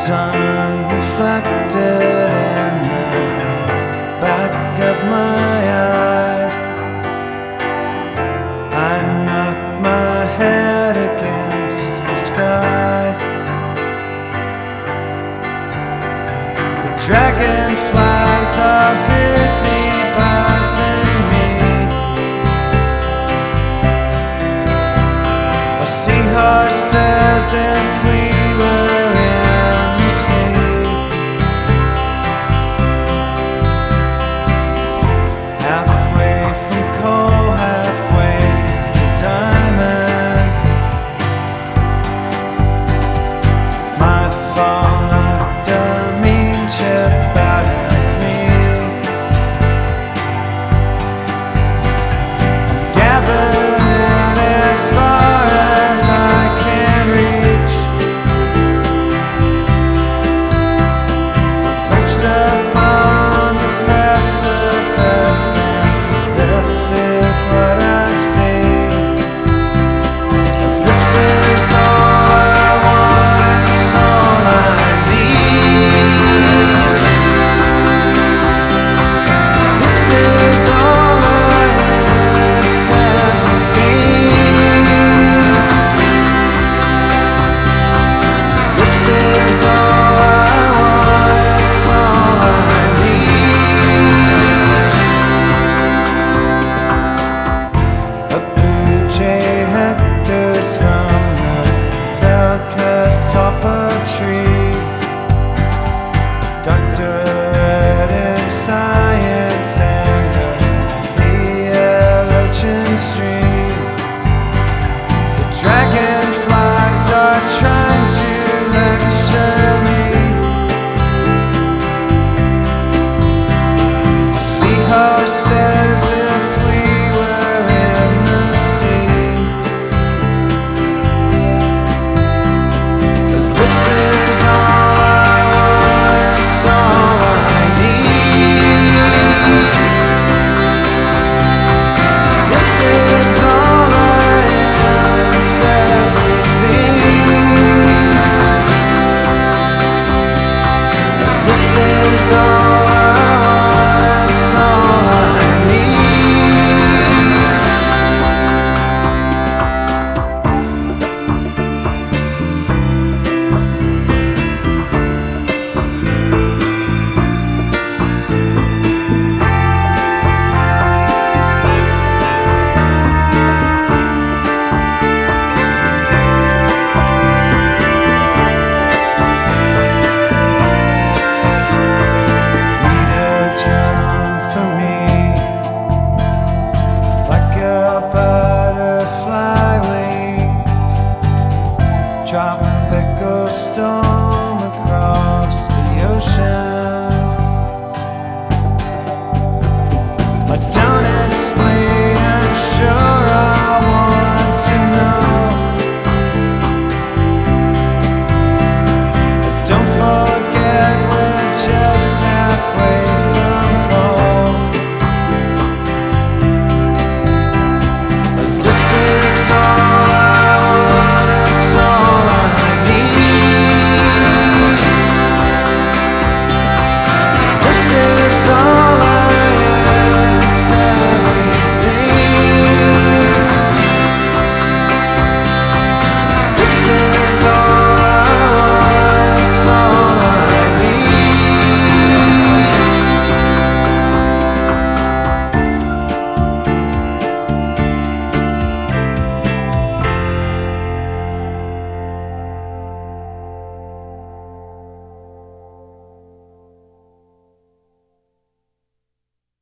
sun reflected in the back of my eye. I knocked my head against the sky. The dragonflies are busy buzzing me. A seahorse says if we were in the sea, halfway from coal, halfway to diamond. My fall knocked a mean chip out of me. Gathered as far as I can reach, perched upon the precipice, and this is what I've seen. This is all I want, it's all I need. This is all I am, it's everything. This is all I want, it's all I need. A blue jay hectors from the cloud-cut top of tree. Doctorate in science and a theologian stream. The dragonflies are trying to lecture me. The seahorse says if we were in the sea. But this is all I want, it's all I need. This is all I am, it's everything. This is all I want, it's all I need. Reader, jump for me like a butterfly wing. Tropical storm across the ocean.